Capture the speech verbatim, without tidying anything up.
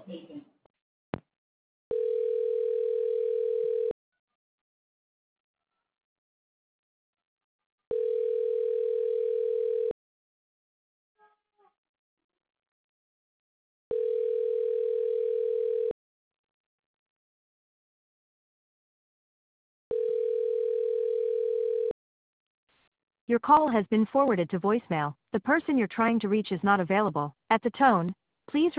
Your call has been forwarded to voicemail. The person you're trying to reach is not available. At the tone, please